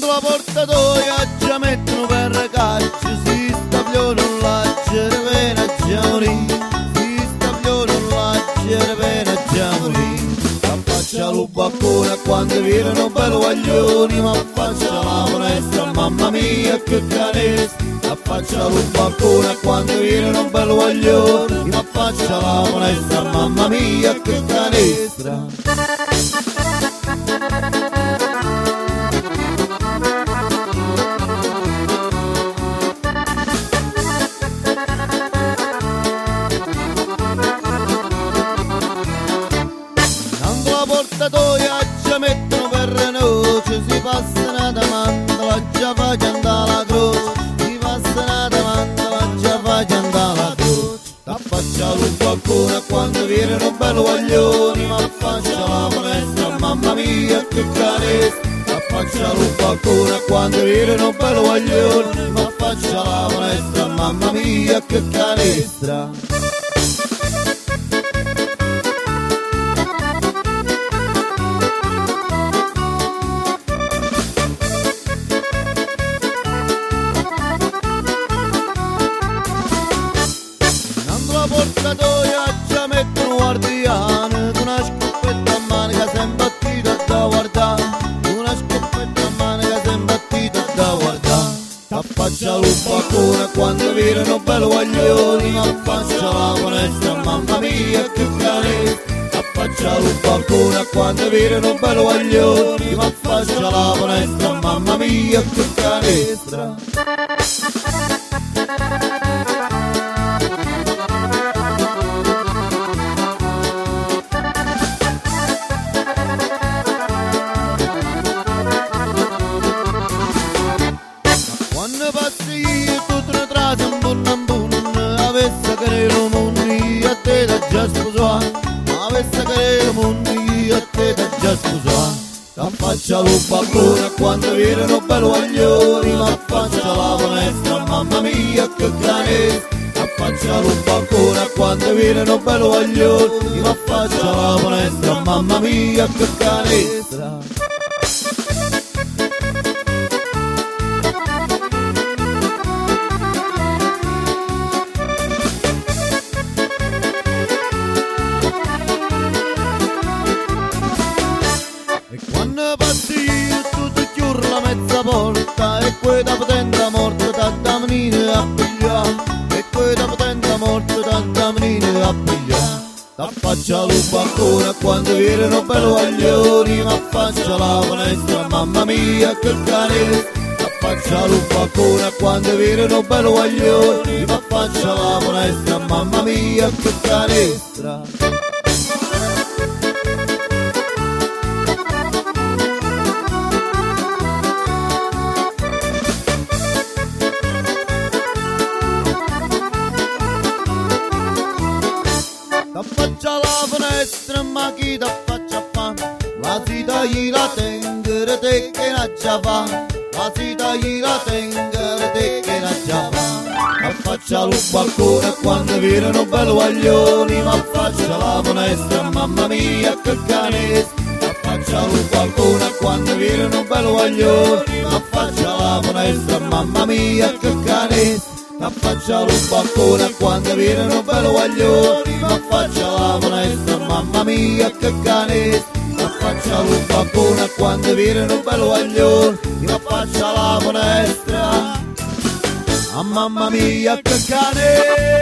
Quando la portatoia già mettono per caccia, si stagliano un laggere per già morire, si stagliano un laggere per già morire. Affaccia lo baccone quando virano bello guaglioni, ma affaccia la finestra, mamma mia che canestro. Affaccia lo baccone quando virano bello guaglioni, ma affaccia la finestra, mamma mia che canestra. Portatoia già mettono per noce, si passano da mandala, già faccia andare la croce, si passano da mandala, già faccia andare la croce. T'affaccia lo balcone quando virano bello guaglioni, ma affaccia la finestra, mamma mia che canestro. T'affaccia lo balcone quando virano bello guaglioni, ma affaccia la finestra, mamma mia che canestra. Portatoia già mettono guardiano, con una scoppetta a manica sei imbattita da guardare, con una scoppetta a manica sei imbattita da guardare. T'affaccia lo balcone quando virano bello guaglioni, ma affaccia la finestra, mamma mia che canestro. T'affaccia lo balcone quando virano bello guaglioni, ma affaccia la finestra, mamma mia che canestra. Quando passi io tutto ne trasi un bunno, avesse che lo mondi a te da già sposato, avesse che lo mondi a te da già sposato. T'affaccia lo balcone quando virano bello guaglioni, ma affaccia la finestra, mamma mia che canestro. T'affaccia lo balcone quando virano bello guaglioni, ma affaccia la finestra, mamma mia che canestra. E quando passi io tutto chiudo la mezza porta, e quella potente morte da menina a pigliare, e quella potente morte da menina a pigliare. T'affaccia lo balcone quando virano bello guaglioni, ma affaccia la finestra, mamma mia che canestro. T'affaccia lo balcone quando virano bello guaglioni, ma affaccia la finestra, mamma mia che canestra. T'affaccia la finestra, ma chi t'affaccia fa? La sita gli la tengere te che la già fa, la sita gli la tengere te che la già fa. Affaccia lo balcone quando virano bello guaglioni, ma affaccia la finestra, mamma mia che canestro. Affaccia lo balcone quando virano bello guaglioni, ma affaccia la finestra, mamma mia che canestro. T'affaccia lo balcone quando virano bello guaglioni, ma affaccia la finestra, mamma mia che canestro. T'affaccia lo balcone quando virano bello guaglioni, ma affaccia la finestra, mamma mia che canestro.